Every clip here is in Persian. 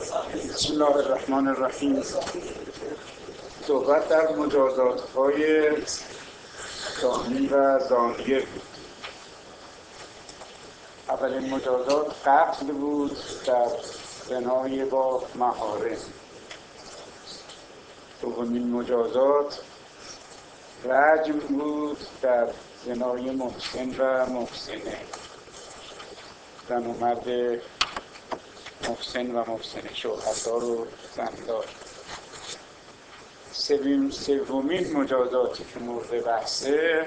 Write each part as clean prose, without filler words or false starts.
بسم الله الرحمن الرحیم. صحبت در مجازات‌های زانی و زانیه بود. اولین مجازات قتل بود در زنای با محارم. دومین مجازات رجم بود در زنای محسن و محسنه، زن و مرد محسن و محسنه، شوهردار و زندار. سومین مجازاتی که مورد بحثه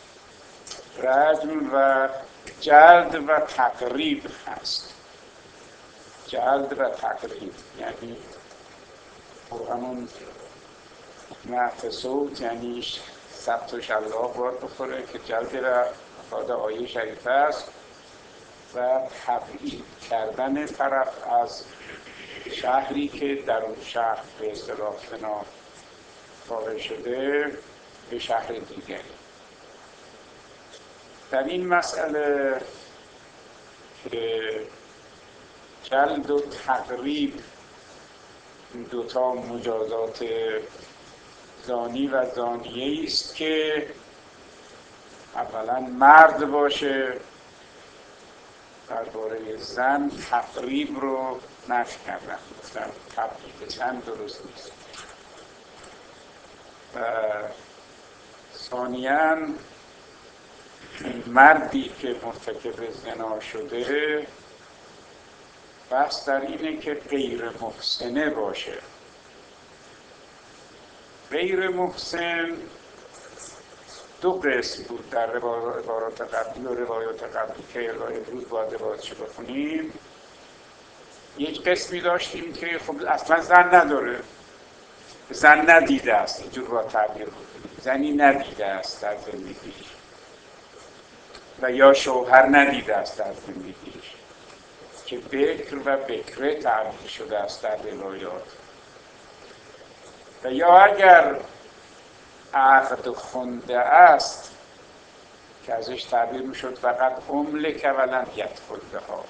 رجم و جلد و تقریب هست. جلد و تقریب یعنی همون نعت صوت، یعنی ثبت و شلاق باید بخوره که جلد را افراد آیه شریفه است، و تبعید کردن طرف از شهری که در اون شهر به اصطلاح زنا واقع شده به شهر دیگری. در این مسئله که جلد و تقریب این دوتا مجازات زانی و زانیه است که اولا مرد باشه. درباره زن تقریب رو نفی کردن، گفتن تقریب زن درست نیست. و ثانیاً مردی که مرتکب زنا شده بحث در اینه که غیر محسنه باشه. غیر محسن دو قسم بود در عبارات قبلی و روایات قبلی که امروز باید روایاتش بخونیم. یک قسمی داشتیم که خب اصلا زن نداره، زن ندیده است، اینجور با تعبیر بکنیم، زنی ندیده است در زندگیش و یا شوهر ندیده است در زندگیش، که بکر و بکره تعبیر شده است در روایات. و یا اگر عقد خونده است که ازش تعبیر میشد فقط املک ولم یدخل بها،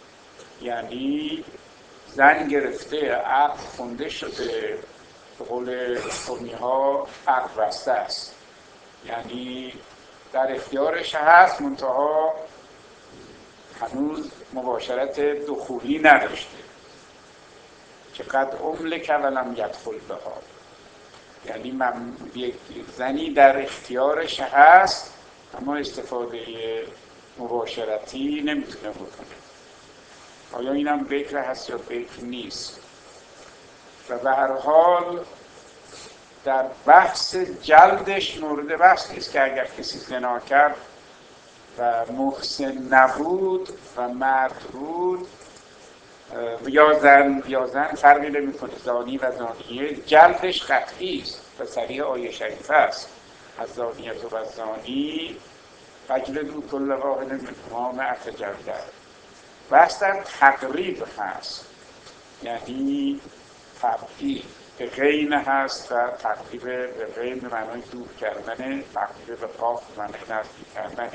یعنی زن گرفته عقد خونده شده، به قول قومی ها عقد بسته است، یعنی در اختیارش هست منتها هنوز مباشرت دخولی نداشته، که قد املک ولم یدخل بها، یعنی یک زنی در اختیارش هست اما استفاده مباشرتی نمیتونه بکنه. آیا اینم بکر هست یا بکر نیست؟ و به هر حال در بحث جلدش مورد بحث نیست که اگر کسی زنا کرد و محسن نبود و مرد بود یا زن فرقی نمی‌کنه، زانی و زانیه جلدش قطعی است و صریح آیه شریفه است: از زانیه و از زانی فجلدوا کل واحد منهما مئة جلده. بحث در تقریب هست، یعنی تبعید به غین هست و تقریب به غین به معنای دور کردن، تقریب به پاک به معنای نزدیک کردن.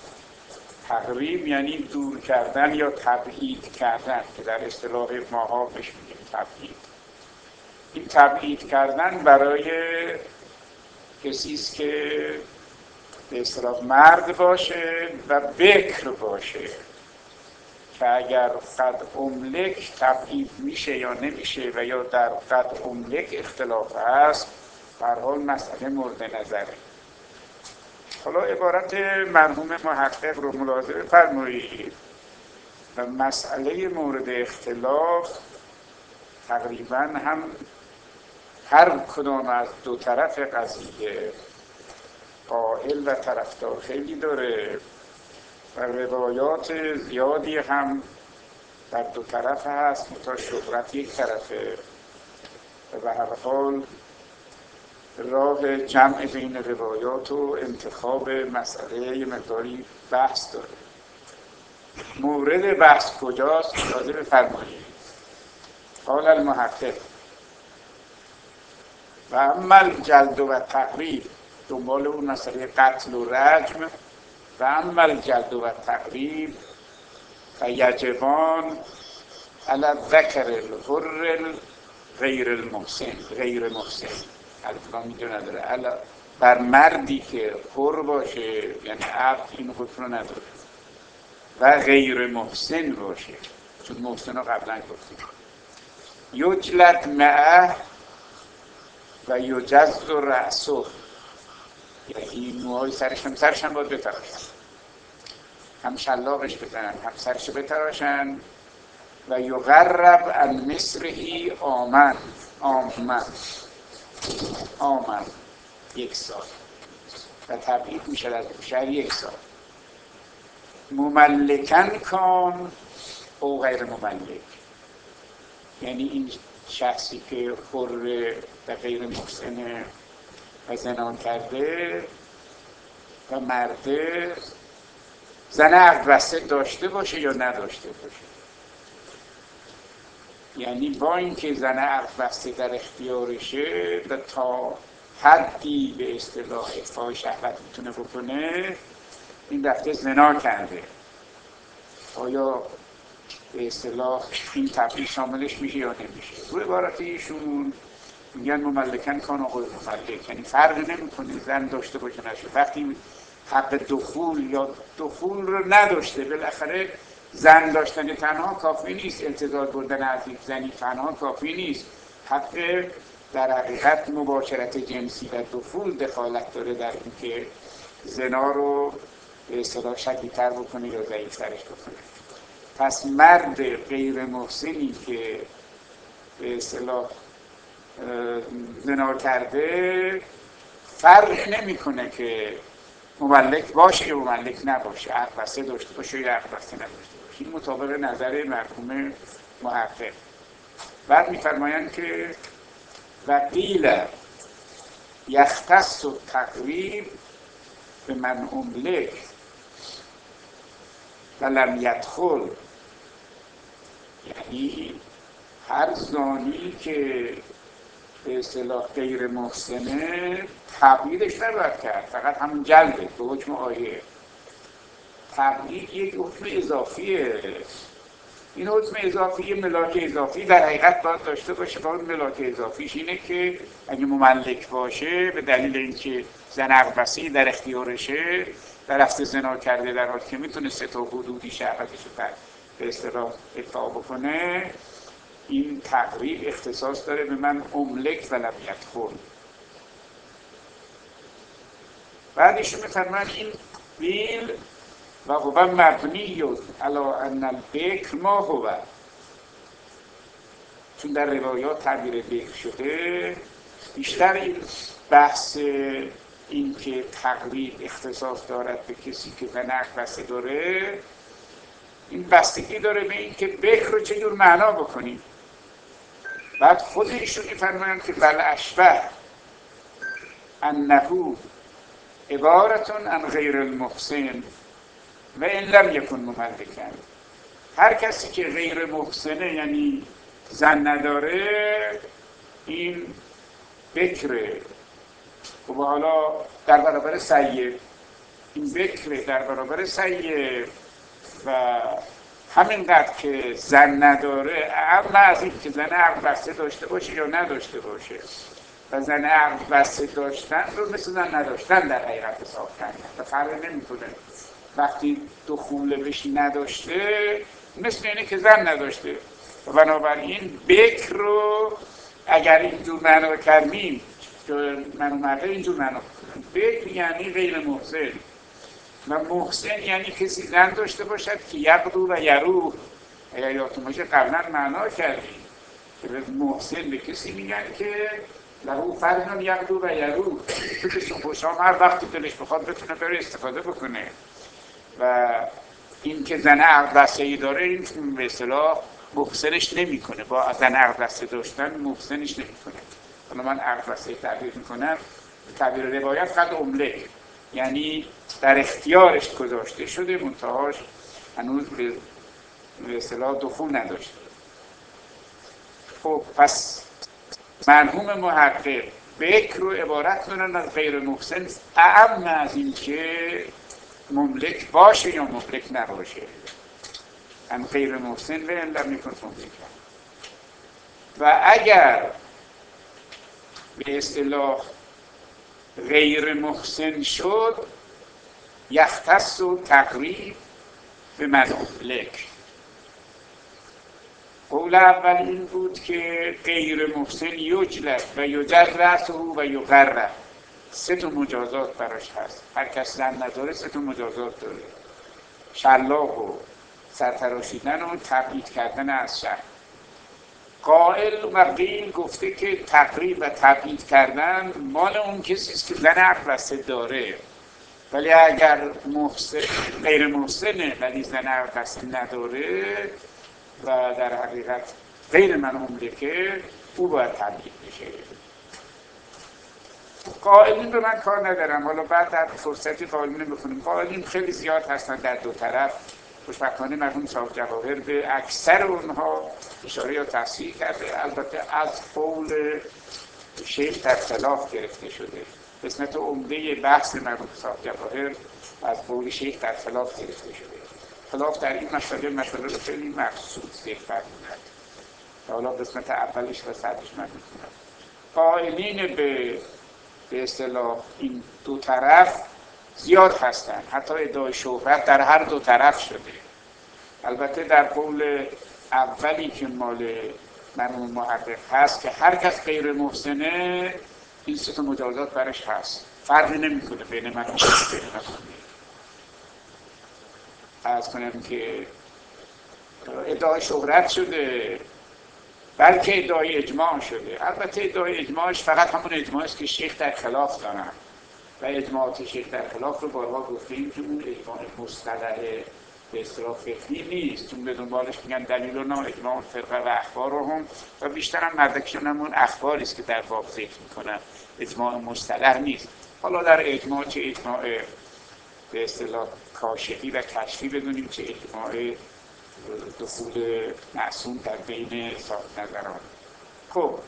تقریب یعنی دور کردن یا تبعید کردن که در اصطلاح ماها بهش میگیم تبعید. این تبعید کردن برای کسی است که به اصطلاح مرد باشه و بکر باشه، که اگر قد املک تبعید میشه یا نمیشه و یا در قد املک اختلاف هست، به هر حال مسئله مورد نظره. حالا عبارت مرحوم محقق رو ملاحظه فرمایید. و مسئله مورد اختلاف تقریباً هم هر کدام از دو طرف قضیه قائل و طرفدار خیلی داره و روایات زیادی هم در دو طرف هست، تا شهرت یک طرفه. و به هر حال راه جمع بین روایات و انتخاب مسئله یه مقداری بحث داره. مورد بحث کجاست؟ لازم بفرمایید. قال المحقق: و اما الجلد و تقریب، دنبال اون مسئله قتل و رجم، و اما الجلد و تقریب و یجبان علی ذکر الحر غیر المحسن، غیر محسن البته اینجا نداره، علی بر مردی که حر باشه، یعنی عبد این حکم رو نداره، و غیر محسن باشه، چون محسن رو قبلا گفتیم. یجلد معه و یجز رأسه، یعنی موهای سرش هم باید بتراشن، هم شلاقش بزنن هم سرش بتراشن. و یغرب عن مصرهی آمن، آمن 1 سال و تبعید میشد از شهر 1 سال. مملکن کان او غیر مملک، یعنی این شخصی که حر و غیر محسن و زنا کرده و مرده، زن عقد بسته داشته باشه یا نداشته باشه، یعنی با اینکه زن عقد بسته در اختیارشه و تا حدی به اصطلاح اخفای شهوت میتونه بکنه، این رفته زنا کرده، آیا به اصطلاح این تبعید شاملش میشه یا نمیشه؟ روی عبارت ایشون میگن مملکن کان آقای مملک، یعنی فرق نمیکنه زن داشته باشه نشه، وقتی حق دخول یا دخول رو نداشته، بالاخره زن داشتن تنها کافی نیست، انتظار بردن از یک زنی تنها کافی نیست، حق در حقیقت مباشرت جنسی و دخول دخالت داره در اینکه زنا رو به اصطلاح شدیدتر بکنه یا ضعیفترش بکنه. پس مرد غیر محسنی که به اصطلاح زنا کرده فرق نمیکنه که مملک باشه یا مملک نباشه، عقد بسته داشته باشه یا عقد بسته نداشته باشه. این مطابق نظر مرحوم محقق. بعد میفرمایند که و قیل یختص التقریب به من املک و لم یدخل، یعنی هر زانی که به اصطلاح غیر محسنه تبعیدش نباید کرد، فقط همون جلده به حکم آیه. تبعید یک حکم اضافیه، این حکم اضافی یه ملاک اضافی در حقیقت باید داشته باشه. باید ملاک اضافیش اینه که اگه مملک باشه به دلیل اینکه زن عقد بسته در اختیارشه و رفته زنا کرده در حالی که میتونه 3 تا حدودی شهوتش رو به اصطلاح ادفاع بکنه، این تقریب اختصاص داره به من املک و لم یدخل. بعدشون میفرماید این قیل و هو مبنی علی ان البکر ما هو، چون در روایات تعبیر بکر شده، بیشتر این بحث این که تقریب اختصاص دارد به کسی که زن عقد بسته داره، این بستگی داره به این که بکر رو چجور معنا بکنیم. بعد خود ایشون میفرمایند که بل اشبه انه عبارتون عن غیر المحسن و ان لم یکن مملکن. هر کسی که غیر محسنه یعنی زن نداره، این بکره. و حالا در برابر سید، این بکره در برابر سید و همینقدر که زن نداره، اما از این که زن عقد بسته داشته باشه یا نداشته باشه، و زن عقد بسته داشتن رو مثل زن نداشتن در حقیقت حساب کردن و فرق نمی‌کنه. وقتی دخول بهش نداشته مثل اینه که زن نداشته، و بنابراین بکر رو اگر اینجور معنا کردیم که من اومده اینجور معنا کنم، بکر یعنی غیر محسن، و محسن یعنی کسی زن داشته باشد که یقدو و یروح. اگر یادتون باشه قبلا معنا کردیم که به محسن به کسی میگن که لهو فرجن یقدو و یروح، تو که صبح و شام هر وقت دلش بخواد بتونه بره استفاده بکنه. و این که زن عقد بسته‌ای داره، این به اصطلاح محسنش نمی‌کنه، با زن عقد بسته داشتن محسنش نمی‌کنه. حالا من عقد بسته تعبیر می‌کنم، تعبیر روایت فقط املک، یعنی در اختیارش گذاشته شده، منتهاش هنوز به اصطلاح دخول نداشته. خب پس مرحوم محقق بکر رو عبارت کنن از غیر محسن، اعم از این که مملک باشه یا مملک نباشه. ان غیر محسن و ان لم یکن مملکا. و اگر به اصطلاح غیر محسن شد یختص و تقریب به من املک. قول اول این بود که غیر محسن یجلد و یجر رأسه و یقرب، 3 تا مجازات براش هست. هر کس زن نداره 3 تا مجازات داره: شلاق و سرتراشیدن و تبعید کردن از شهر. قائل و قیل گفته که تقریب و تبعید کردن مال اون کسی است که زن عقل بسته داره، ولی اگر محسن غیر محسنه ولی زن عقل بسته نداره و در حقیقت غیر من مملکه، او باید تبعید بشه. قائلین به من کار ندارم، حالا بعد در فرصتی قائلین بکنیم. قائلین خیلی زیاد هستن در دو طرف. خوشبختانه مرحوم صاحب جواهر به اکثر اونها اشاره یا تصحیح کرده، البته از قول شیخ در خلاف گرفته شده. قسمت عمده بحث مرحوم صاحب جواهر از قول شیخ در خلاف گرفته شده. خلاف در این مسئله رو خیلی مخصوص ذکر فرمودند. حالا قسمت اولش و سرش من می‌خونم. قائلین به اصطلاح این دو طرف زیاد هستند، حتی ادعای شهرت در هر دو طرف شده. البته در قول اولی که مال مرحوم محقق هست که هر کس غیر محسنه این 3 تا مجازات برش هست، فرقی نمی‌کنه بین من و غیر محسن. عرض کنم که ادعای شهرت شده بلکه ادعای اجماع شده. البته ادعای اجماعش فقط همون اجماعی است که شیخ در خلاف دارن و اجماعات شیخ در خلاف رو بارها گفتیم که اون اجماع مصطلح به اصطلاح فقهی نیست، چون به دنبالش میگن دلیل و نام اجماع فرقه و اخبار رو هم و بیشتر هم مدرکشون همون اخباری است که در باب ذکر میکنن، اجماع مصطلح نیست. حالا در اجماع چه اجماع به اصطلاح کاشفی و کشفی بدونیم، چه اجماع دخول معصوم در بین صاحب نظران. خب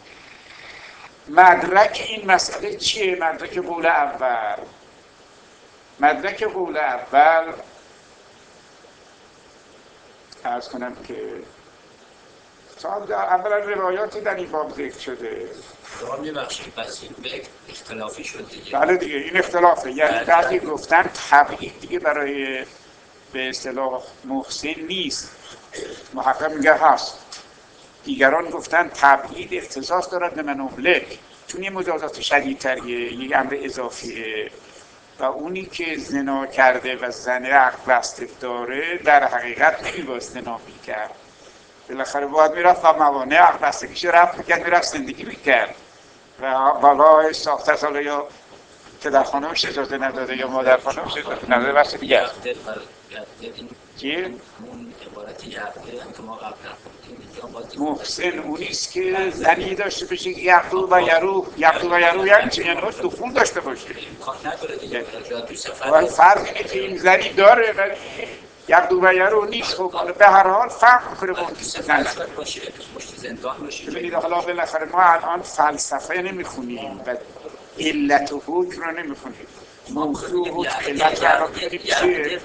مدرک این مسئله چیه؟ مدرک قول اول. مدرک قول اول عرض کنم که اولا روایاتی در این باب ذکر شده. شما میبخشید پس این به اختلافی شد دیگه. بله دیگه این اختلافه، یعنی بعضی گفتن تبعید دیگه برای به اصطلاح محسن نیست، محقق میگه هست. دیگران گفتن تبعید اختصاص دارد به من املک، چون یه مجازات شدیدتریه، یک امر اضافیه و اونی که زنا کرده و زن عقل بسته داره در حقیقت نمی‌باید زنا می‌کرد، بالاخره باید میرفت و موانع عقل بستگیش رفت می‌کرد، میرفت زندگی می‌کرد و بالا ساخته ساله یا پدر خانمش اجازه نداده یا مادر خانمش اجازه نداده بس دیگه. چی؟ اون عبارتی یعقوب هم که ما قبل نخوندیم محسن اونیست که زنی داشته باشه که یعقوب و یروح یعنی چی؟ یعنی باید دخول داشته باشه. امکان نداره دیگه. فرق اینه که این زنی داره ولی یعقوب و یروح نیست. خب به هر حال فرق می‌کنه با اون که زن باشه، پشت زندان باشه. ببینید حالا بالاخره ما الان فلسفه نمی‌خونیم و علت و حکم رو نمی‌خونیم. موضوع حکم علت رو الان می‌خونیم چیه؟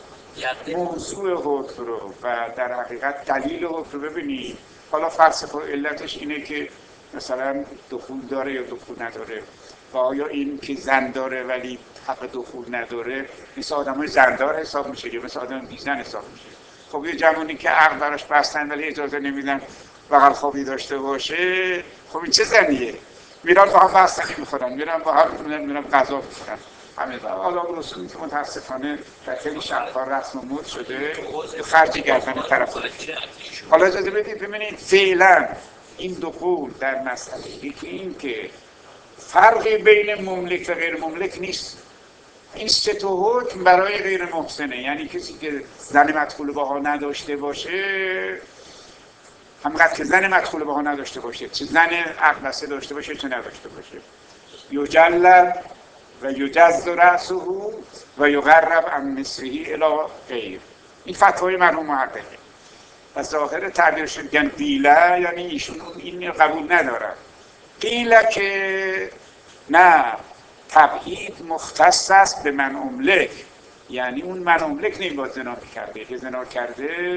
موضوع حکم رو و در حقیقت دلیل حکم رو ببینید. حالا فلسفه علتش اینه که مثلا دخول داره یا دخول نداره و آیا این که زن داره ولی حق دخول نداره مثل آدمای زندار حساب میشه یا مثل آدم بی زن حساب میشه. خب یه جوانی که عقل براش بستن ولی اجازه نمیدن بغل خوابی داشته باشه، خب این چه زنیه؟ میرن با هم بستنی میخورن، میرن با هم میرن غذا میخورن. همین حالا رسومی که متاسفانه در خیلی شهرها رسم و مد شده خرج گردن طرف. حالا اجازه بدید ببینید فعلا این دخول در مسئله یکی این که فرقی بین مملک و غیر مملک نیست. این 3 تا حکم برای غیر محسنه، یعنی کسی که زن مدخول بها نداشته باشه، همقدر که زن مدخول بها نداشته باشه، چه زن عقل بسته داشته باشه چه نداشته باشه، یجلد و یجز رأسه و یقرب عن نصفه الی غیر. این فتوای مرحوم محققه و ظاهر تعبیرش میگن قیله، یعنی ایشون این قبول ندارن. قیله که نه، تبعید مختص است به من املک، یعنی اون من املک نمیباید زنا میکرده، که زنا کرده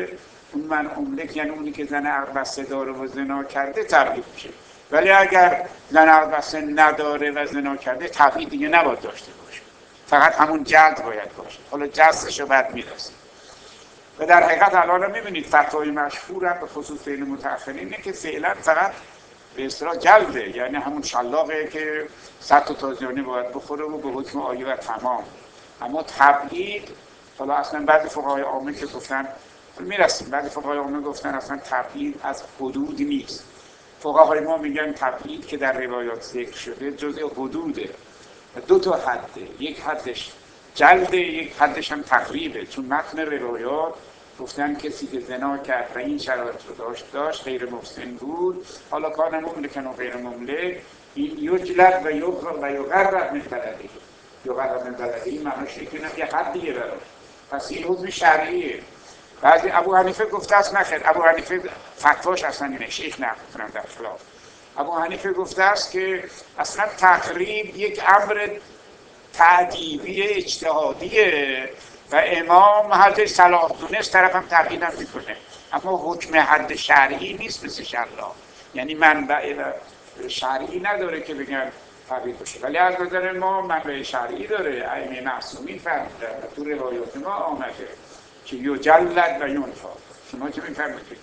اون من املک یعنی اونی که زن عقد بسته داره و زنا کرده تبعید میشه. ولی اگر زن عقد بسته نداره و زنا کرده تبعید دیگه نباید داشته باشه، فقط همون جلد باید باشه. حالا جلدش رو بعد میرسه. و در حقیقت الان میبینید فتوای مشهور هم به خصوص بین متأخرین اینه که فعلا فقط به اصطلاح جلده، یعنی همون شلاقه که 100 تا تازیانه باید بخوره و به حکم آیه و تمام. اما تبعید، حالا اصلا بعضی فقهای عامه که گفتن میرسیم، بعضی فقهای عامه گفتن اصلا تبعید از حدود نیست. فقهای ما میگن تبعید که در روایات ذکر شده جزء حدوده، دو تا حده، یک حدش جلده، یک حدش هم تقریبه. چون متن روایات گفتن کسی که زنا کرد و این شرایط رو داشت غیر محسن بود، حالا کان مملکن و غیر مملک، این یجلد و یغرب من بلده. یغرب من بلده این معناش اینه که یه حدیه براش، پس این حکم شرعیه. بعضی ابو حنیفه گفته است نخیر، ابو حنیفه فتواش اصلا اینه، شیخ نقل کنم در خلاف. ابو حنیفه گفته است که اصلا تقریب یک امر تعدیبی اجتهادیه و امام حدش صلاح دونست طرف هم تقیید هم میکنه، اما حکم حد شرعی نیست مثل شلاق، یعنی منبع شرعی نداره که بگن تقیید بشه. ولی از نظر ما منبع شرعی داره، ائمه معصومین فرمودن و تو روایات ما آمده که یجلد و ینفی. شما چه میفرمایید؟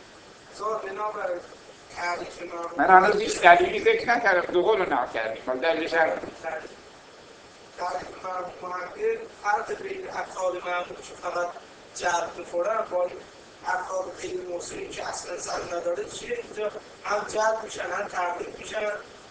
من هنوز هیچ دلیلی ذکر نکردم، دو قول رو نقل کردیم، ولی دلیلش هر تعریف محقق فرق بین افعال معمول که فقط جلب می‌خورن با افعال غیر موصولی که اصلا سر نداره چیه؟ اینجا هم جلب میشن هم تقریب میشن،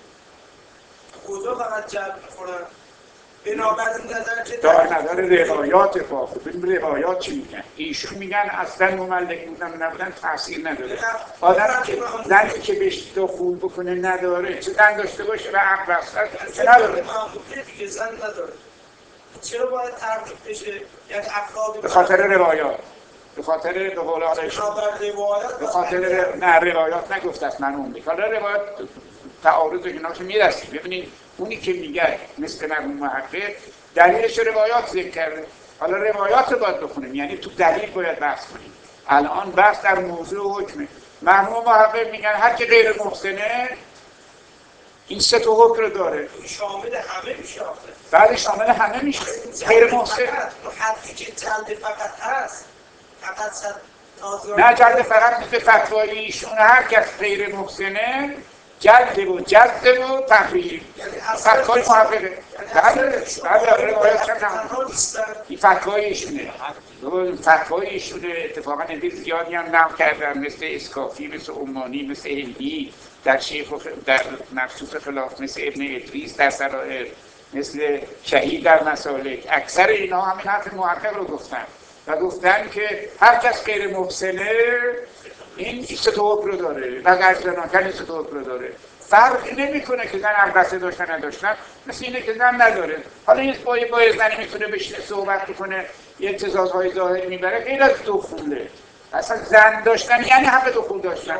کجا فقط جلب می‌خورن؟ بنابراین نظر که دار نداره روایات باخت. ببین روایات چی میگن؟ ایشون میگن اصلا مملک بودن نبودن تاثیر نداره. آدم که زنی که بهش دخول بکنه نداره، چه زن داشته باشه و عقل بسته چه نداره؟ دیگه زن نداره. چرا باید ترتیب بشه؟ یعنی افراد به خاطر روایات، به خاطر به قول آقایشون، به خاطر نه روایات نگفته است من اون میگم. حالا روایات تعارض اینا که میرسید. ببینید اونی که میگه مثل مرحوم محقق دلیلش روایات ذکر کرده، حالا روایات رو باید بخونیم، یعنی تو دلیل باید بحث کنیم. الان بحث در موضوع حکمه. مرحوم محقق میگن هر که غیر محسنه این سه تا حکم رو داره، شامل همه میشه. بله شامل همه میشه. غیر محسن حدی که جلد فقط هست، فقط نه جلد فقط مثل فتوای ایشون هر کس غیر محسنه جلد و جلد و تقریب فتوای محققه. بله روایت هم این فتوای ایشونه، فتوای ایشونه. اتفاقا ادیل زیادی هم نقل کردن، مثل اسکافی، مثل عمانی، مثل هندی در شیخ در مخصوص خلاف، مثل ابن ادریس در سرائر، مثل شهید در مسالک. اکثر اینا همین حرف محقق رو گفتن و گفتن که هر کس غیر محسنه این سه تا حکم رو داره و زناکن این سه تا حکم رو داره. فرق نمیکنه که زن عقد داشتن نداشتن، مثل اینه که زن نداره. حالا این با زنی میتونه بشینه صحبت بکنه، یه امتزازهای ظاهری میبره، غیر از دخوله. اصلا زن داشتن یعنی همه دخول داشتن.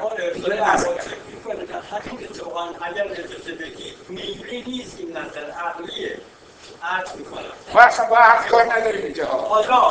اگر اجازه بدید میلی نیست این نظر عقلیه عرض میکنم. ما اصلا با حق کار نداریم اینجا. آقا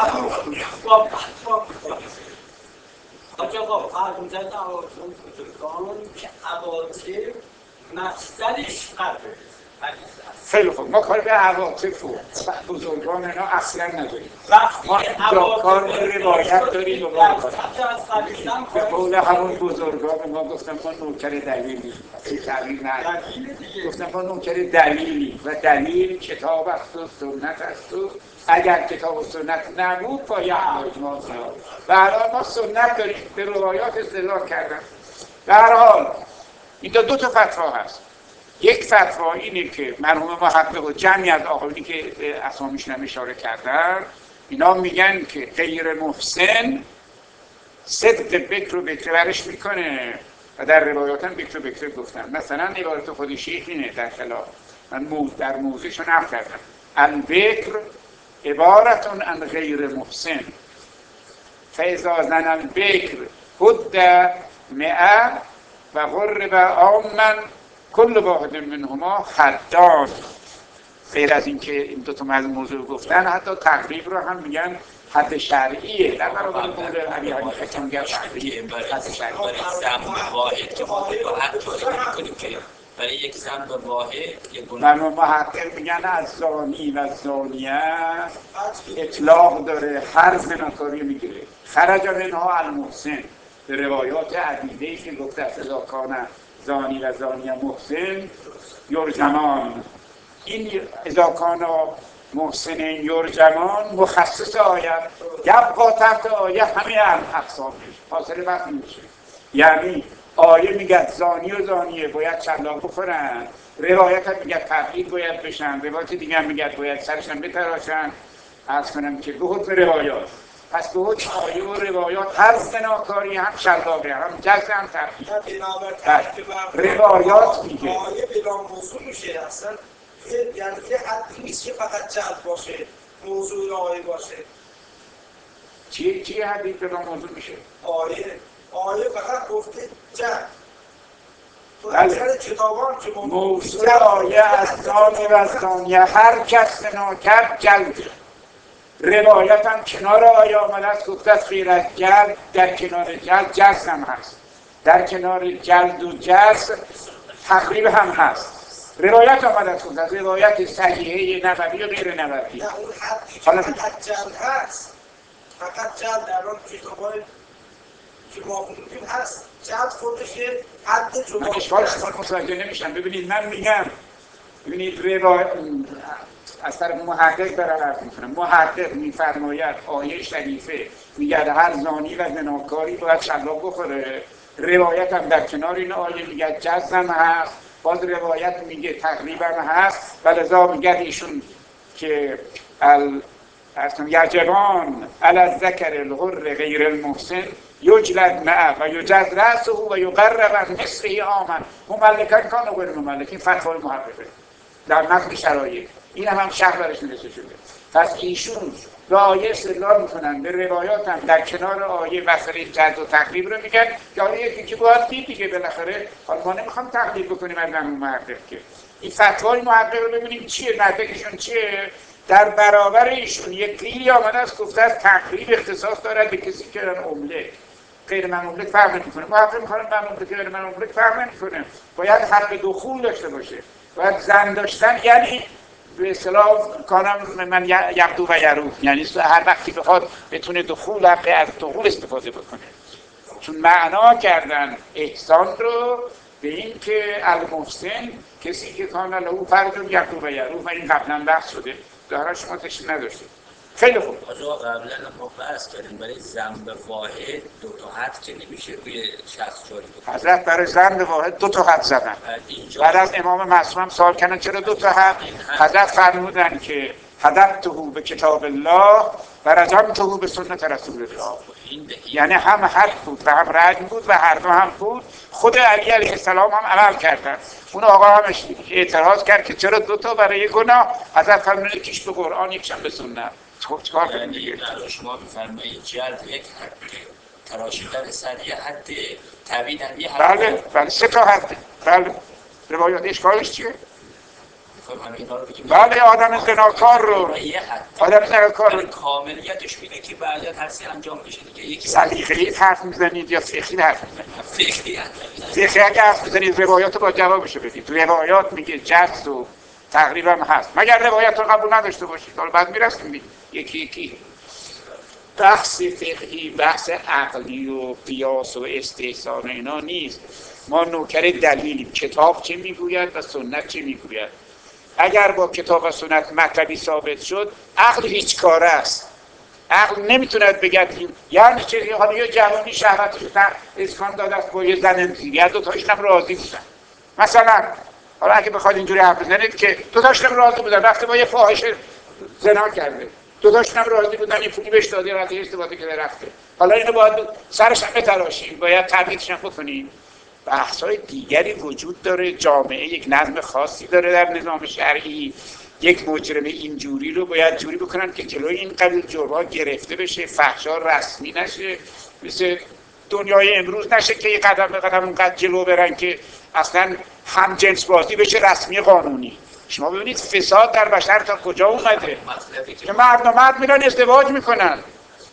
فرمودن آقایون بزرگان که عواطف مصدرش قبله. خیلی خوب، ما کار به عواطف و بزرگان اینا اصلا نداریم. ما کار به روایت داریم و ما به قول همون بزرگان ما گفتم ما نوکر دلیلی تعبیر نداریم. گفتم ما نوکر دلیلی و دلیل کتاب است و سنت است و اگر کتاب و سنت نبود پای احمد ما زیاد. به هر حال ما سنت داریم، به روایات استدلال کردن. به هر حال این دو تا فتوا هست. یک فتوا اینه که مرحوم محقق و جمعی از آقایونی که اسامیشون هم اشاره کردن اینا میگن که غیر محسن صدق بکر و بکر برش میکنه و در روایات هم بکر و بکر گفتن. مثلا عبارت خود شیخ اینه در خلاف، من در موضوعشون نقل کردم: البکر عبارتون عن غیر محسن فاذا زن البکر حد مئه و غرب عاما کل واحد منهما حدان. غیر از این که این دو تا موضوع گفتن، حتی تقریب رو هم میگن حد شرعیه در برابر قول ابی حنیفه که میگه شرعیه حد شرعی. برای ذنب واحد که ما با حد توضیح نمی‌کنیم که برای یک ذنب واحد یک گناه. و محقق میگن از زانی و زانیه اطلاق داره، هر زناکاری میگیره. خرج منها المحسن، به روایات عدیده‌ای که گفته است اذا کان زانی و زانیه محسن یرجمان. این اذا کان محسن یرجمان مخصص آیت یبقا تحت آیه همه اقسامش حاصل بحث میشه. یعنی آیه میگه زانی و زانیه باید چلاق بخورن، روایت هم میگه تبعید باید بشن، روایت دیگه هم میگه باید سرشن بتراشن. عرض کنم که به حکم روایات، پس به حکم آیه و روایات هر زناکاری هم چلاقه، هم جزء هم تبعید. روایات میگه آیه بلا موضوع میشه اصلا، یعنی یه حدی نیست که فقط جلب باشه، موضوع آیه باشه. چیه حدی بلا موضوع میشه؟ آیه فقط گفته جلب. تو بله. اکثر کتابان که موضوع آیه از زانی و زانیه هر کس زنا کرد جلده. روایت هم کنار آیه آمده است گفته است غیر از جلد در کنار جلد جزم هم هست، در کنار جلد و جزم تقریب هم هست. روایت آمده است گفته است روایت صحیحه نبوی و غیر نبوی. نه اون حدی که فقط جلد هست، فقط جلد در آن کتابای که ما خوندیم هست، جلد خودش یه حد جدا. من اشکالش متوجه نمیشم. ببینید من میگم، ببینید از طرف محقق دارم عرض میکنم. محقق میفرماید آیه شریفه میگه هر زانی و زناکاری باید چلاق بخوره، روایت هم در کنار این آیه میگه جزم هست، باز روایت میگه تقریبا هست و لذا میگه ایشون که یجبان علی الذکر الحر غیر المحسن یجلد معه و یجز رأسه و یقرب از مثله عاما مملکن کان و غیر مملک. این فتوای محققه در نقل شرایط، این هم شرح برش نوشته شده. پس ایشون به آیه استدلال میکنن، به روایات هم در کنار آیه مسئله جلد و تقریب رو میگن که آیه یکی که باید دید دیگه بالاخره. حالا ما نمیخوام تقریب بکنیم از اون محقق که این فتوای محقق رو ببینیم چیه، نتیجهشون چیه. در برابر ایشون یک قیلی آمده است گفته است تقریب اختصاص دارد به کسی که مملک، غیر مملوک فرق نمی‌کنه. محقق می‌خواد مملوک غیر مملوک فرق نمی‌کنه، باید حق دخول داشته باشه، باید زن داشتن، یعنی به اصطلاح کانم من یبدو و یروح، یعنی هر وقتی بخواد بتونه دخول حق از دخول استفاده بکنه. چون معنا کردن احسان رو به این که المحسن کسی که کانال او فرد یبدو و یروح، و این قبلا بحث شده داره شما تشریح نداشته. خیلی خوب. آقا قبلا ما بحث کردیم برای ذنب واحد دو تا حد که نمیشه روی شخص جاری بکنه. حضرت برای ذنب واحد دو تا حد زدن. بعد از امام معصوم هم سوال کردن چرا دو تا حد؟ حضرت فرمودن که حدثته به کتاب الله و رجمته به سنت رسول الله. یعنی هم حد بود و هم رجم بود و هر دو هم بود. خود علی علیه السلام هم عمل کردن. اون آقا هم اعتراض کرد که چرا دو تا برای گناه؟ حضرت فرمودن یکیش به قرآن یکیش به سنت. خب چیکار کنیم دیگه؟ یعنی شما می‌فرمایید جلد یک حد، تراشیدن سر یه حد، تبییدن یه حد. بله سه تا حد. بله روایات اشکالش چیه؟ بله آدم زناکار رو کاملیتش میده که بعد هرسی انجام بشه دیگه. یکی سلیقه‌ای حرف میزنید یا فقهی حرف میزنید؟ فقهی اگه حرف میزنید روایات رو با جوابشو بدید. روایات میگه جز و تقریبا هست، مگر روایت رو قبول نداشته باشید. حالا بعد میرسیم یکی بحث فقهی، بحث عقلی و قیاس و استحسان و اینا نیست. ما نوکر دلیلیم، کتاب چه میگوید و سنت چه میگوید. اگر با کتاب و سنت مطلبی ثابت شد، عقل هیچ کاره است. عقل نمیتوند بگید یعنی چه، حالا یه جوانی شهوتش رو اسکان داده است با یه زن دیگه، دو تاشون هم راضی بودن. مثلا حالا اگه بخواد اینجوری حرف بزنید که دو تاشون هم راضی بودن، وقتی با یه فاحشه زنا کرده، دو تاشون هم راضی بودن، این پولی بهش داده رفته استفاده کرده رفته، حالا اینو باید سرش هم بتراشیم، باید تبعیدش هم بکنیم. بحث‌های دیگری وجود داره. جامعه یک نظم خاصی داره در نظام شرعی. یک مجرم اینجوری رو باید جوری بکنن که جلوی این قبیل جرم‌ها گرفته بشه، فحشا رسمی نشه، مثل دنیای امروز نشه که یک قدم به قدم اونقدر جلو برن که اصلا هم جنس بازی بشه رسمی قانونی. شما ببینید فساد در بشر تا کجا اومده که مرد و مرد میرن ازدواج میکنن،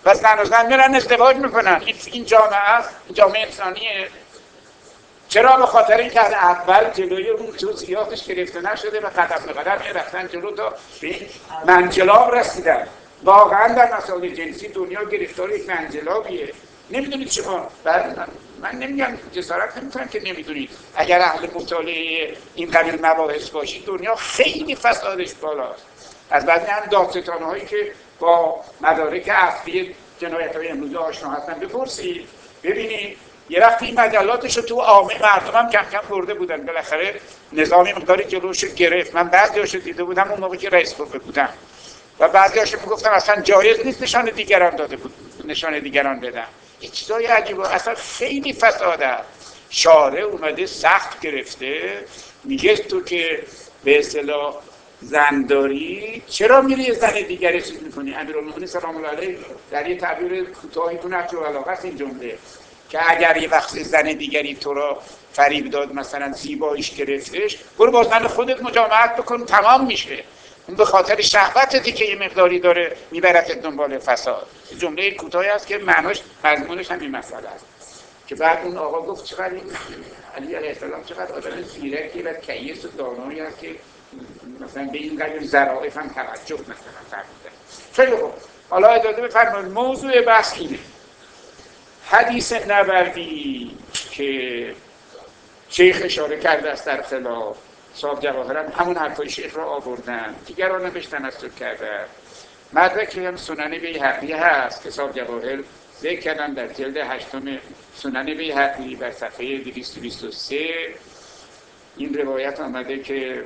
و زن و زن میرن ازدواج میکنن. این جامعه است، این جامعه انسانیه. چرا؟ به خاطر اینکه از اول جلوی اون جزئیاتش گرفته نشده و قدم به قدم رفتن جلو تا به این منجلاب رسیدن. واقعا در مسائل جنسی دنیا گرفتار یک منجلابیه. نمیدونید شما، من نمیگم جسارت نمیکنم که نمیدونید، اگر اهل مطالعه این قبیل مباحث باشید دنیا خیلی فسادش بالاست. از بعضی هم دادستانه هایی که با مدارک اصلی جنایت‌های امروزی آشنا هستن بپرسید ببینید. یه وقتی این مجلاتش رو تو عامه مردم هم کم کم برده بودن، بالاخره نظامی مقداری جلوش گرفت. من بعضیاشو دیده بودم اون موقع که رئیس قوه بودم و بعضیاشو میگفتم اصلا جایز نیست نشان دیگران داده بود، نشان دیگران بدن. یه چیزای عجیبه، اصلا خیلی فساده. شارع اومده سخت گرفته، میگه تو که به اصطلاح زنداری چرا میری یه زن دیگری چیز میکنی؟ امیرالمومنین سلام الله علیه در یه تعبیر کوتاهی تو نهج البلاغه است این جمله که اگر یه وقت زن دیگری تو را فریب داد، مثلا زیباییش گرفتش، برو با زن خودت مجامعت بکن، تمام میشه. اون به خاطر شهوتتی که یه مقداری داره میبرت دنبال فساد. جمله کوتاهی است که معناش مضمونش هم این مسئله است. که بعد اون آقا گفت چقدر این علی علیه السلام چقدر آدم زیرکی و کیس و دانایی است که مثلا به این قدر ظرافت هم توجه مثلا فرموده. خیلی خوب، حالا اجازه بفرمایید موضوع بحث اینه. حدیث نبوی که شیخ اشاره کرده است در خلاف صاحب جواهر هم همون حرفای شیخ را آوردن، دیگران هم بهش تنسل کردن. مدرک هم سنن بیهقی هست که صاحب جواهر ذکر کردن در جلد 8 سنن بیهقی بر صفحه 223. این روایت آمده که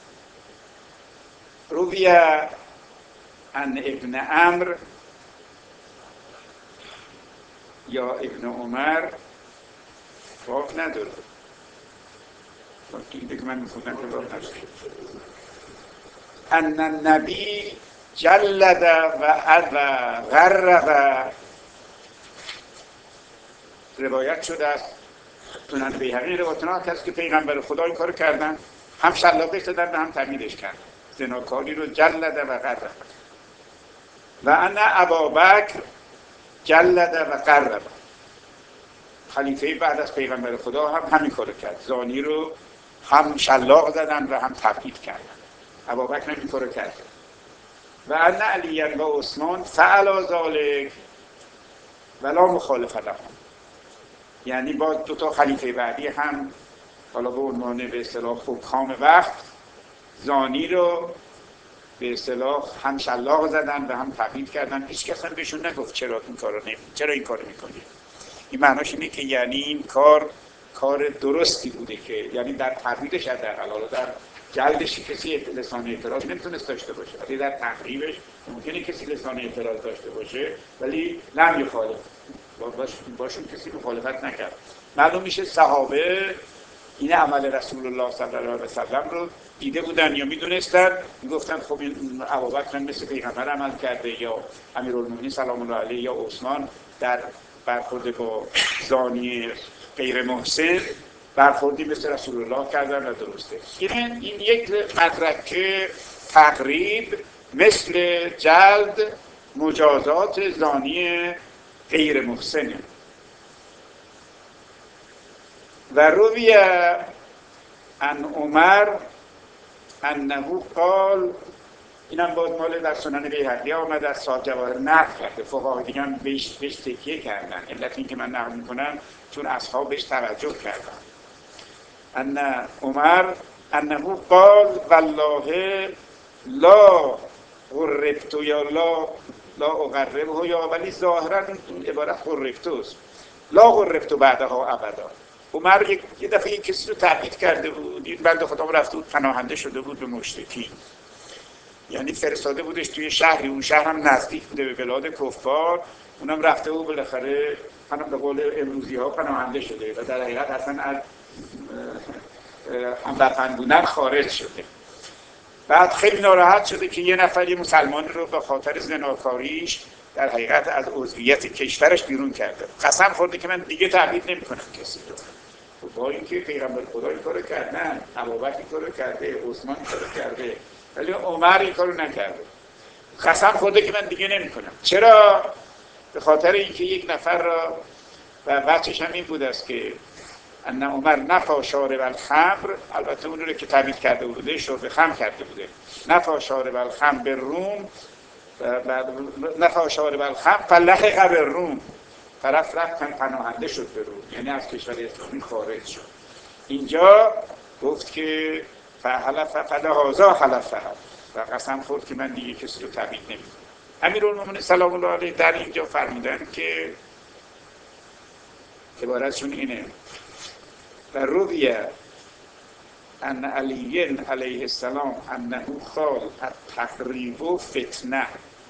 رویه ان ابن عمرو یا ابن عمر واقع نداره، این دیگه من میخوندم که واقع نشد. ان النبی جلد و غرب، روایت شده است سنن بیهقی روایت هست که پیغمبر خدا این کارو کردن، هم شلاقش دادن و هم تمیزش کردن، زناکاری رو جلد و غرب. و ان ابابکر جلد و غرب، خلیفه بعد از پیغمبر خدا هم همین کارو کرد، زانی رو هم شلاق زدن و هم تبعید کردن. ابابکر این کارو کرد. و ان علی و عثمان فعلا ذلک ولا مخالف لهم، یعنی با دو تا خلیفه بعدی هم حالا به عنوان به اصطلاح حکام وقت زانی رو به اصطلاح هم شلاق زدن و هم تبعید کردن. هیچ کس هم بهشون نگفت چرا این کارو میکنی. این معناش اینه که یعنی این کار درستی بوده، که یعنی در تبعیدش حداقل، حالا در جلدش کسی لسان اعتراض نمیتونست داشته باشه، ولی در تقریبش ممکنه کسی لسان اعتراض داشته باشه ولی لم یخالف، باشون کسی مخالفت نکرد. معلوم میشه صحابه این عمل رسول الله صلی الله علیه و سلم رو دیده بودن یا میدونستن، میگفتن خب این ابوبکر مثل پیغمبر عمل کرده، یا امیرالمومنین سلام الله علیه یا عثمان در برخورد با زانی غیر محسن برخوردی مثل رسول الله کردن و درسته. این یک مدرک تقریب مثل جلد مجازات زانی غیر محسنه. و روی عن عمر انه قال، اینم باز مال در سنن بیهقی آمده، از صاحب جواهر نقل کرده، فقها دیگه هم بهش تکیه کردن. علت این که من نقل میکنم چون اصحاب بهش توجه کردن. ان عمر انه قال والله لا غربت یا لا اغربه، یا ولی ظاهرا این عبارت غربتوست، لا غربت بعدها ابدا. عمر یه دفعه یک کسی رو تبعید کرده بود، این بنده خدا رفته بود پناهنده شده بود به مشرکین، یعنی فرستاده بودش توی شهری، اون شهر هم نزدیک بوده به بلاد کفار، اونم رفته بود بالاخره به قول امروزی ها پناهنده شده و در حقیقت اصلا از هموطن بودن خارج شده. بعد خیلی ناراحت شده که یه نفری مسلمان رو به خاطر زناکاریش در حقیقت از عضویت کشورش بیرون کرده. قسم خورده که من دیگه تبعید نمی‌کنم کسی رو. با اینکه پیغمبر خدا این کارو کردن، ابوبکر این کارو کرده، عثمان این کارو کرده، ولی عمر این کارو نکرده. قسم خورده که من دیگه نمی‌کنم. چرا؟ به خاطر اینکه یک نفر را و بچه‌ش هم این بود است که ان عمر نفا شارب الخمر، البته اون رو که تعبیر کرده بوده شرب خمر کرده بوده، نفا شارب الخمر به روم، نفا شارب الخمر فلحق به روم، طرف رفتن پناهنده شد به روم، یعنی از کشور اسلامی خارج شد. اینجا گفت که فلهذا حلف و قسم خورد که من دیگه کسی رو تبعید نمی‌کنم. امیرالمومنین سلام الله علیه در اینجا فرمودن که عبارتشون اینه: و رویه ان علی علیه السلام انه قال التقریب فتنه.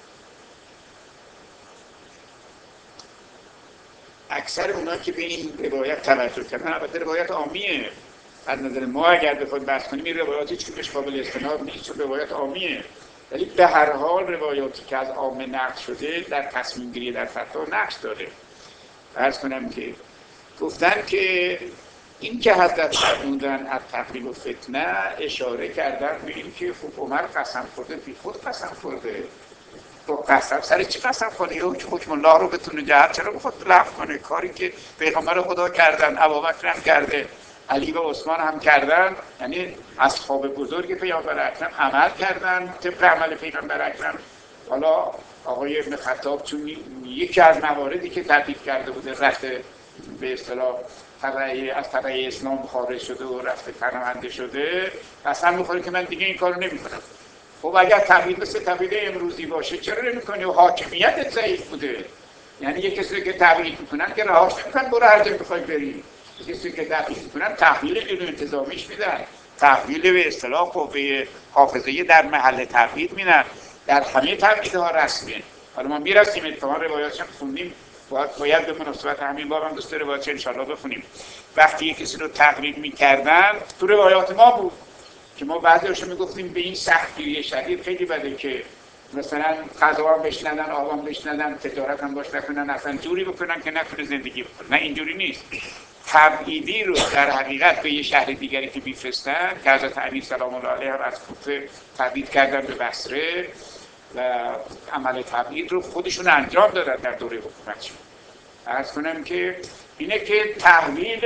اکثر اونا که به این روایت توجه کردن، البته روایت عامیه، از نظر ما اگر بخوایم بحث کنیم این روایات هیچ کدومش قابل استناد نیست، چون روایت عامیه، ولی به هر حال روایاتی که از عامه نقل شده در تصمیم گیری در فتوا نقش داره. عرض کنم که گفتن که این که حضرت فرمودن از تقریب و فتنه اشاره کردن به این که خب عمر قسم خورده، بی خود قسم خورده. تو قسم سر چی قسم خورده؟ یا حکم الله رو بتونه جهت چرا بخواد لغو کنه؟ کاری که پیغمبر خدا کردن، ابوبکر هم کرده، علی و عثمان هم کردن، یعنی اصحاب بزرگ پیامبر اکرم عمل کردن طبق عمل پیغمبر اکرم. حالا آقای ابن خطاب چون یکی از مواردی که تحقیق کرده بوده رفته به اصطلاح از تبع اسلام خارج شده و رفته پناهنده شده، قسم می‌خوره که من دیگه این کارو نمی‌کنم. خب اگر تبعید مثل تبعید امروزی باشه چرا نمی‌کنی؟ و حاکمیت ضعیف بوده، یعنی یک کسی که تبعید می‌کنن که رهاش نمی‌کنن برو هر جا می‌خوای بری. کسی که تبعید می‌کنن تحویل نیروی انتظامیش میدن، تحویل به اصطلاح قوه حافظه‌ای در محل تبعید میدن. در همه تبعیدها رسمیه. حالا ما می‌رسیم اتفاقا روایاتش هم خوندیم، باید به مناسبت همین باب هم دوست روایات انشاءالله بخونیم. وقتی یک کسی رو تقریب می‌کردن تو روایات ما بود که ما بعضی‌هاشو میگفتیم به این سختگیری شدید خیلی بده که مثلا غذا هم بشنن، آب هم بشنن، تجارت هم باش نکنن، اصلا جوری بکنن که نتونه زندگی بکنن. نه اینجوری نیست. تبعیدی رو در حقیقت به یه شهر دیگری که میفرستن که حضرت امیر سلام الله علیه هم از کوفه تبعید کردن به بصره و عمل تبعید رو خودشون انجام دادن در دوره حکومتشون. عرض کنم که اینه که تحویل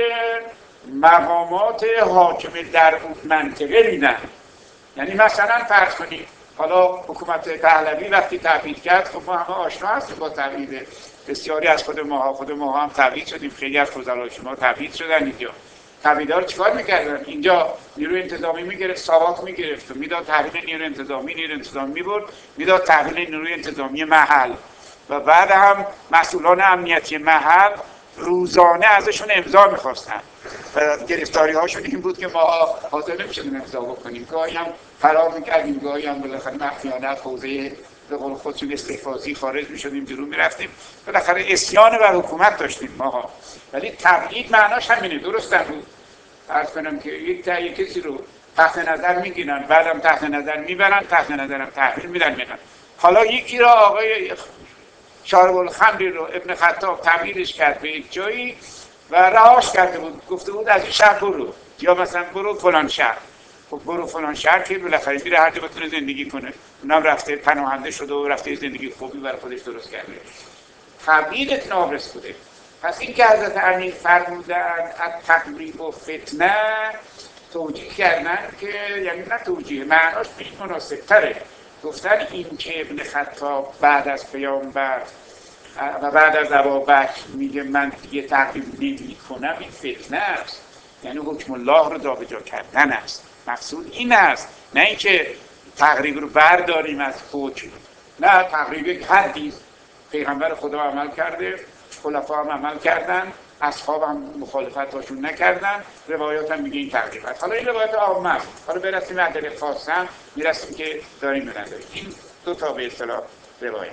مقامات حاکم در اون منطقه میدن. یعنی مثلا فرض کنید حالا حکومت پهلوی وقتی تبعید کرد، خب ما همه آشنا هستیم با تبعید بسیاری از خود ما هم تبعید شدیم، خیلی از فضلای شما تبعید شدن. اینجا تبعیدها رو چیکار میکردن؟ اینجا نیروی انتظامی میگرفت، ساواک میگرفت و میداد تحویل نیروی انتظامی میبرد میداد تحویل نیروی انتظامی محل، و بعد هم مسئولان امنیتی محل روزانه ازشون امضا میخواستن و گرفتاری هاشون این بود که ما حاضر نمیشدیم امضا بکنیم، گاهی هم فرار میکردیم، گاهی هم بالاخره مخفیانه حوزه به قول خودشون استحفاظی خارج میشدیم، جلو میرفتیم، بالاخره عصیان بر حکومت داشتیم ماها. ولی تبعید معناش همینه، درستن بود. عرض کنم که یک کسی رو تحت نظر میگیرن، بعدم تحت نظر میبرن، تحت نظرم تحویل میدن. حالا یکی را آقای شارب الخمری رو ابن خطاب تبعیدش کرد به یک جایی و رهاش کرده بود، گفته بود از این شهر برو، یا مثلا برو فلان شهر. خب برو فلان شهر که بالاخره میره هر جا بتونه زندگی کنه. اونم رفته پناهنده شده و رفته زندگی خوبی برای خودش درست کرده. تبعیدت ناقص بوده. پس این که حضرت امیر فرمودن از تقریب و فتنه توجیه کردن که یعنی نه توجیه، معناش بیش مناسب تره. گفتن این که ابن خطاب بعد از پیامبر و بعد از ابوبکر میگه من دیگه تقریب نمی کنم، این فتنه است، یعنی حکم الله رو جابجا کردن است. مقصود این است، نه اینکه تقریب رو برداریم از حکم، نه تقریب یک حدی پیغمبر خدا عمل کرده، خلفا هم عمل کردن، اصحاب هم مخالفت باشون نکردن، روایات هم میگه این تقریب است. حالا این روایات عامه است، حالا برسیم ادله خاصه هم میرسیم که داریم بنداریم. این دو تا به اصطلاح روایت.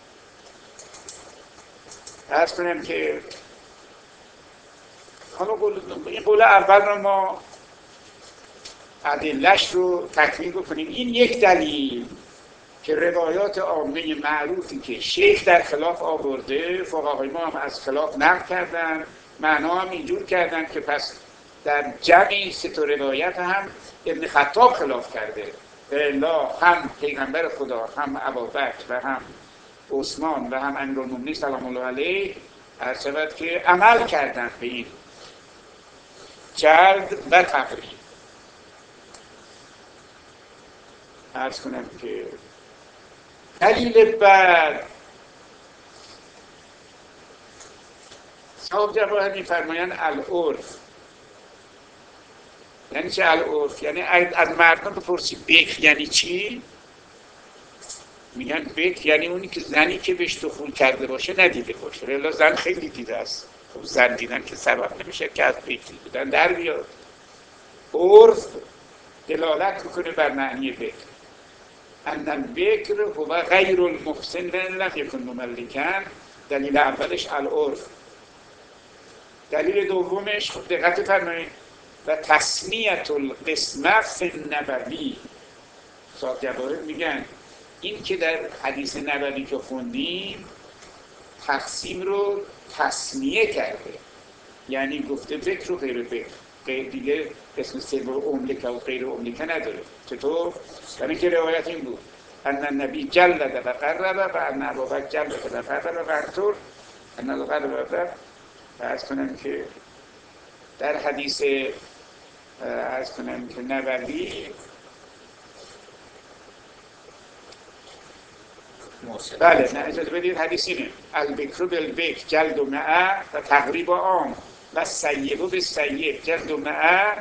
عرض کنم که حالا این قول اول رو ما ادله‌اش رو تکمیل بکنیم. این یک دلیل که روایات عامه معروفی که شیخ در خلاف آورده، فقهای ما هم از خلاف نقل کردن، معنا هم اینجور کردن که پس در جمع سه تا روایت هم ابن خطاب خلاف کرده. به الله هم پیغمبر خدا، هم ابوبکر و هم عثمان و هم امیرالمومنین سلام الله علیه عرض شود که عمل کردن به این جلد و تقریب. عرض کنم که دلیل بعد صاحب جواهر می‌فرمایند العرف. یعنی چه العرف؟ یعنی از مردم بپرسی بکر یعنی چی؟ میگن بکر یعنی اونی که زنی که بهش دخول کرده باشه ندیده باشه. الا زن خیلی دیده است. خب زن دیدن که سبب نمیشه که از بکری بودن در بیاد. عرف دلالت میکنه بر معنی بکر. ان البکر هو غیر المحسن لم یکن مملکا. دلیل اولش العرف. دلیل دومش خب دقت فرمایید و تسمیه القسمه فی النبوی. صاحب جواهر میگن این که در حدیث نبوی که خوندیم تقسیم رو تسمیه کرده، یعنی گفته بکر و غیر بکر، غیر دیگه اسم سوم املکه و غیر املکه نداره. چطور؟ برای که روایت این بود ان النبی جلد و قرب و ان ابوبکر جلد و قرب و انطور ان القرب. عرض کنم که در حدیث عرض کنم که نبوی بله، نه اجازه بدید حدیث اینه البکر بالبکر جلد و معه و تقریب عام و سیب به سیب جلد و معه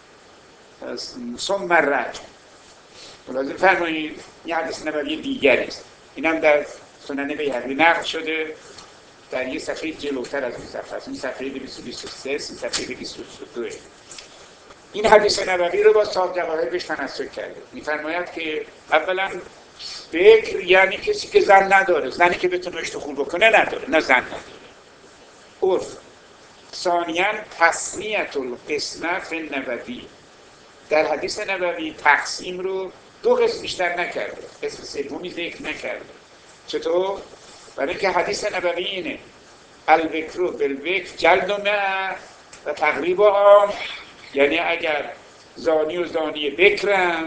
ثم الرجم. ملاحظه فرمایید این حدیث نبوی دیگری است. اینم در سنن بیهقی نقل شده در یه صفحه جلوتر از این صفحه است. این صفحه 223 این صفحه 222. این حدیث نبوی رو با صاحب جواهر بهش تنسک کرده. می‌فرماید که اولا بکر یعنی کسی که زن نداره، زنی که بتونه بهش دخول بکنه نداره، نه زن نداره. عرف. ثانیاً تسمیه القسمه فی النبوی. در حدیث نبوی تقسیم رو دو قسم بیشتر نکرده، قسم سومی ذکر نکرده. چطور؟ برای اینکه حدیث نبوی اینه البکر بالبکر جلد و معه و تقریب عام، یعنی اگر زانی و زانی بکرن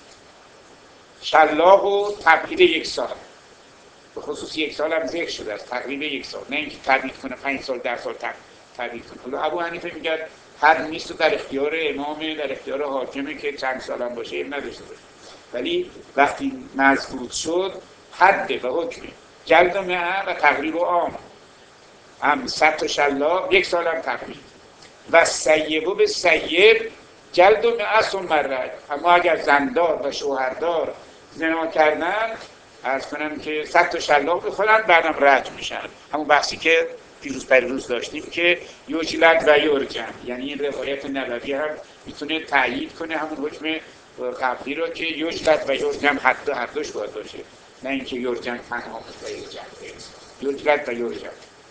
شلاق و تبعید 1 سال، به خصوص 1 سال هم ذکر شده است، تقریب 1 سال، نه اینکه تبعید کنه 5 سال 10 سال تبعید کنه. ابو حنیفه میگه حد نیست و در اختیار امامه، در اختیار حاکمه که چند سال هم باشه این نداشته باشه، ولی وقتی مضبوط شد حد و حکمه جلد و معه و تقریب و عام، هم 100 تا شلاق 1 سال هم تقریب و سیبو به سیب جلد و معه ثم الرجم. اما اگر زندار و شوهردار زنا کردن عرض کنم که 100 تا شلاق بخورن بعدم رجم میشن. همون بحثی که پیروز داشتیم که یجلد و یرجم، یعنی این روایت نبوی هم میتونه تأیید کنه همون حکم قبلی رو که یجلد و یرجم حد هر دوش باید باشه، نه اینکه یرجم تنها یجلد و یرجم.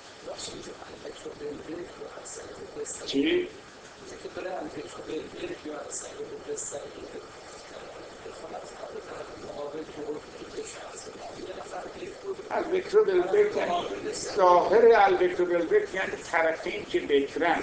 چی؟ البکر بالبکر یعنی ظاهر البکر بالبکر یعنی طرفین که بکرن.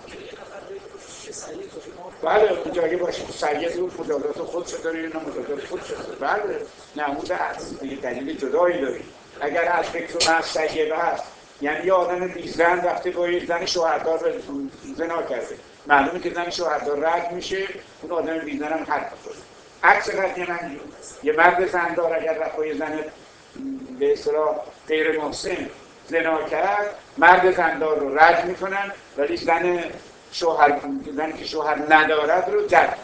بله مجاهده باشه سید و مجادات خودشو داره یا مجادات خودشو داره. بله نموده هست دیگه، دلیل جدایی داری. اگر البکر مع سید هست یعنی یه آدم بیزن رفته با یه زن شوهردار زنا کرده، معلومه که زن شوهردار رد میشه، اون آدم بیزن هم حد بخوره. عکس قضیه من یه مرد زندار اگر رفت با یه زن به اصطلاح غیر محسن زنا کرد، مرد زندار رو رد میکنن ولی زنی که شوهر ندارد رو جلد.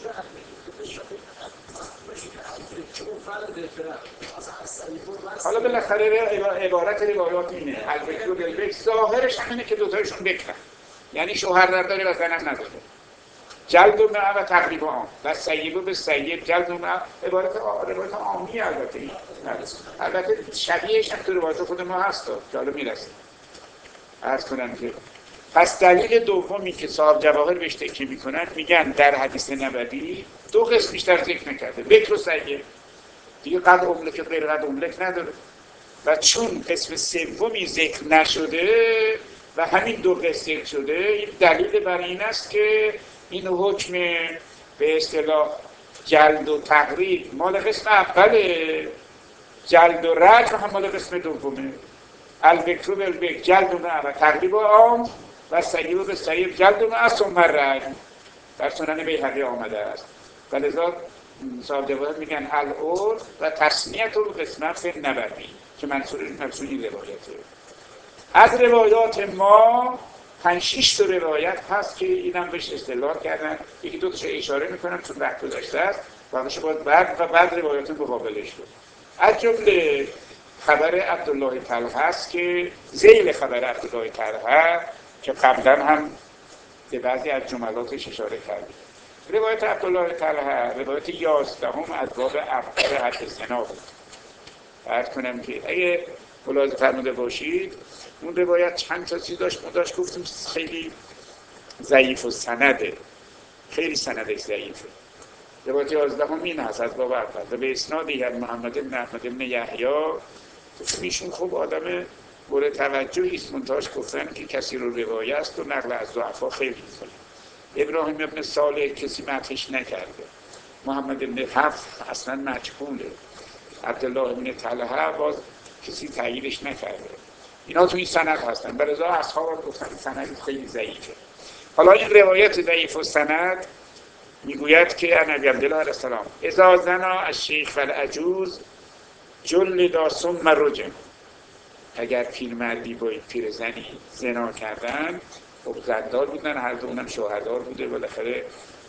حالا بالاخره عبارت روایات اینه البکر بالبکر ظاهرش همینه که دوتایشون بکرن، یعنی شوهر نداره و زنم نداره. جلد و معه و تقریب عام و سیب به سیب جلد و معه عبارت عامی البته این البته شبیهش هم تو روایت خود ما هست که حالا میرسه. عرض کنم که پس دلیل دومی که صاحب جواهر بهش تکیه میکنن میگن در حدیث نبوی دو قسم بیشتر ذکر نکرده، بکر و سیب دیگه قد املک غیر قد املک نداره و چون قسم سومی ذکر نشده و همین دو قسم ذکر شده، این دلیل بر این است که این حکم به اصطلاح جلد و تقریب مال قسم اوله جلد و رجم هم مال قسم دومه. البکر بالبکر جلد و معرج تقریب عام و سریع به سریع جلد و معرج ثم رجم در سنن بیهقی آمده است. و لذا صاحب جواهر میگن العرف و تصنیت القسمت نبوی که منصور این روایته. از روایات ما 5-6 تا روایت هست که اینم بهش استدلال کردن. یکی دو تاشو اشاره میکنم چون وقت گذشته است و باید بعد روایات مقابلش بود. از جمله خبر عبدالله طلحه است که ذیل خبر عبدالله طلحه که قبلا هم به بعضی از جملاتش اشاره کردیم. روایت عبدالله طلحه روایت 11 از باب اول حد زنا بود. عرض کنم که اگه ملاحظه فرموده باشید اون روایت چند تا چیز داشت گفتیم خیلی ضعیف و سنده، خیلی سندش ضعیفه. روایت 11 این هست از باب اول و به اسنادی از محمد بن احمد بن یحیی که ایشون خوب آدم مورد توجهی است، منتهاش گفتن که کسی رو روایت است و نقل از ضعفا خیلی می‌کنه. ابراهیم ابن صالح کسی مدحش نکرده، محمد بن حفص اصلا مجهوله، عبدالله بن طلحه باز کسی تاییدش نکرده. اینا تو این سند هستن، برای اصحاب گفتن سند خیلی ضعیفه. حالا این روایت ضعیف و سند میگوید که نبی عبدالله علیه السلام اذا زنا الشیخ والعجوز جلدا ثم رجم، اگر پیرمردی با پیرزنی زنا کردن، خب زندار بودن، هر دو اونم شهدار بوده، بالاخره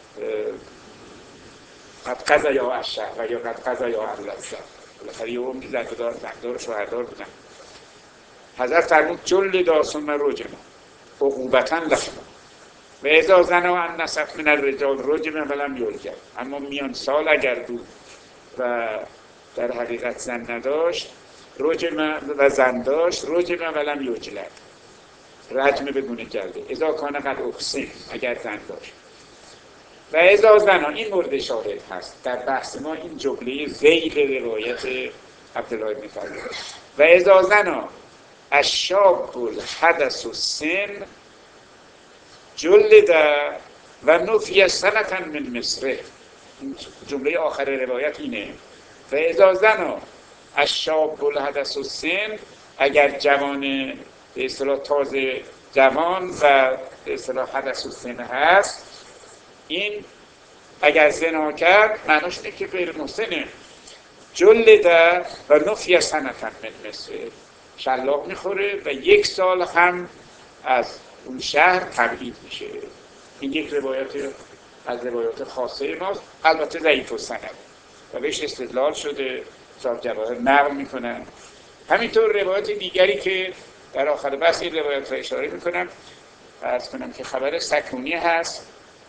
قد قضا الشهر و یا قد قضا اللذة، بالاخره یه عمری زندار و شهدار بودن. حضرت فرمود جلدا ثم رجم عقوبتا لهم و اذا زنا عن نسب من الرجال رجم ولم یلجم، اما میان سال اگر بود و در حقیقت زن نداشت رجم و زن داشت رجم ولم یجلد، رجم بدون جلده. اذا کان قد احسن، اگر زن داشت. و اذا زنا، این مورد شاهد هست در بحث ما، این جمله ذیل روایت عبدالله بن طلحه. و اذا زنا الشاب الحدث السن جلد و نفی سنة من مصره. این جمله آخر روایت اینه. و اذا زنا الشاب الحدث السن، اگر جوان به اصطلاح تازه جوان و به اصطلاح حدث السن هست، این اگر زنا کرد معناش اینه که غیر محسنه. جلد و نفی سنة من مصره، شلاق میخوره و 1 سال هم از اون شهر تبعید میشه. این یک روایت از روایات خاصه ماست، البته ضعیف السند و بهش استدلال شده، صاحب جواهر نقل میکنن. همینطور روایت دیگری که در آخر بحث این روایت را اشاره میکنم، عرض کنم که خبر سکونی هست،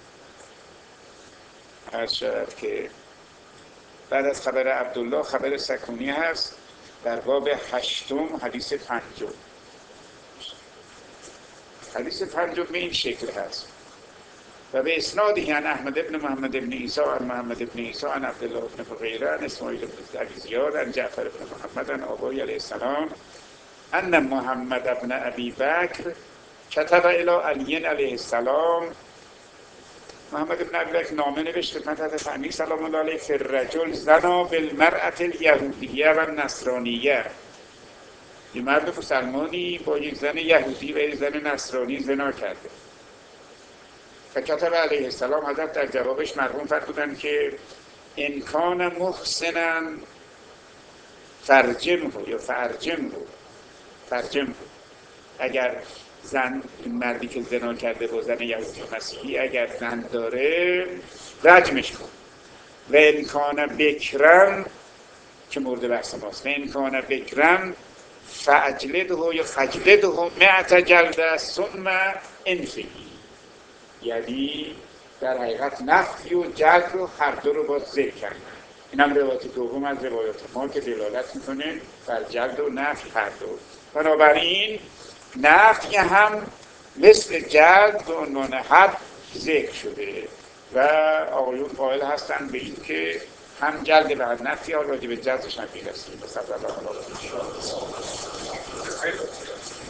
عرض شد که بعد از خبر عبدالله خبر سکونی هست در باب 8 حدیث 50. حدیث 50 به این شکل هست: و به اسنادی عن احمد ابن محمد ابن عیسی عن محمد ابن عیسی عن عبدالله ابن فقیره عن اسماعیل ابن ابی زیاد عن جعفر ابن محمد عن آبای علیه السلام ان محمد ابن ابی بکر کتب الی علی علیه السلام، محمد ابن ابی بکر نامه نوشت خدمت حضرت علی سلام الله علیه فی الرجل زنا بالمرأة الیهودیه و النصرانیه، یه مرد مسلمانی با یک زن یهودی و یک زن نصرانی زنا کرده. فکتب علیه السلام، حضرت در جوابش مرحوم فرمودن که ان کان محسنا فرجمه یا فرجمه، اگر زن، این مردی که زنا کرده با زن یهودی و مسیحی اگر زن داره رجمش کن. و ان کان بکرن، که مورد بحث ماست، و ان کان بکرن فاجلده یا فجلده 100 جلده ثم انفی، یعنی در حقیقت نفی و جلد رو هر دو رو باز ذکر کردن. این هم روایت دوم از روایات ما که دلالت میکنه بر جلد و نفی هر دو. بنابراین نفی هم مثل جلد به عنوان حد ذکر شده و آقایون قائل هستن به این که هم جلد به هم نفی ها راجع به جلدش هم میرسیم.